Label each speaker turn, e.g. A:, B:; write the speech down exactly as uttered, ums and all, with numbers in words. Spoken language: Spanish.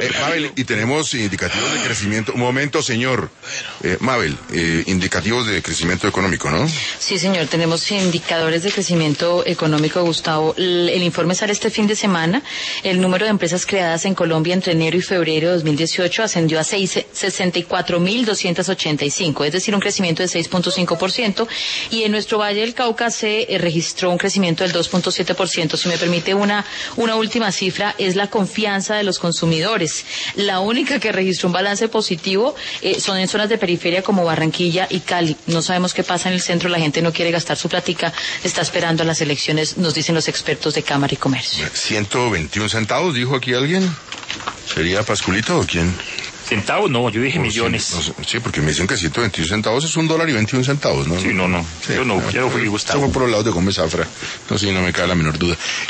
A: Eh, Mabel, y tenemos indicativos de crecimiento. Un momento, señor. Eh, Mabel, eh, indicativos de crecimiento económico, ¿no?
B: Sí, señor, tenemos indicadores de crecimiento económico, Gustavo. El, el informe sale este fin de semana. El número de empresas creadas en Colombia entre enero y febrero de dos mil dieciocho ascendió a sesenta y cuatro mil doscientos ochenta y cinco, es decir, un crecimiento de seis punto cinco por ciento. Y en nuestro Valle del Cauca se eh, registró un crecimiento del dos punto siete por ciento. Si me permite una, una última cifra, es la confianza de los consumidores. La única que registró un balance positivo eh, son en zonas de periferia como Barranquilla y Cali. No sabemos qué pasa en el centro, la gente no quiere gastar su plática, está esperando a las elecciones, nos dicen los expertos de Cámara y Comercio.
A: ciento veintiún centavos, dijo aquí alguien. ¿Sería Pasculito o quién?
C: Centavos, no, yo dije
A: No,
C: millones.
A: Sí, no, sí, porque me dicen que ciento veintiún centavos es un dólar y veintiún centavos, ¿no?
C: Sí, no, no,
A: Sí,
C: yo no, yo no fui
A: Esto
C: Gustavo.
A: fue por el lado de Gómez Zafra. No sé, no me cae la menor duda.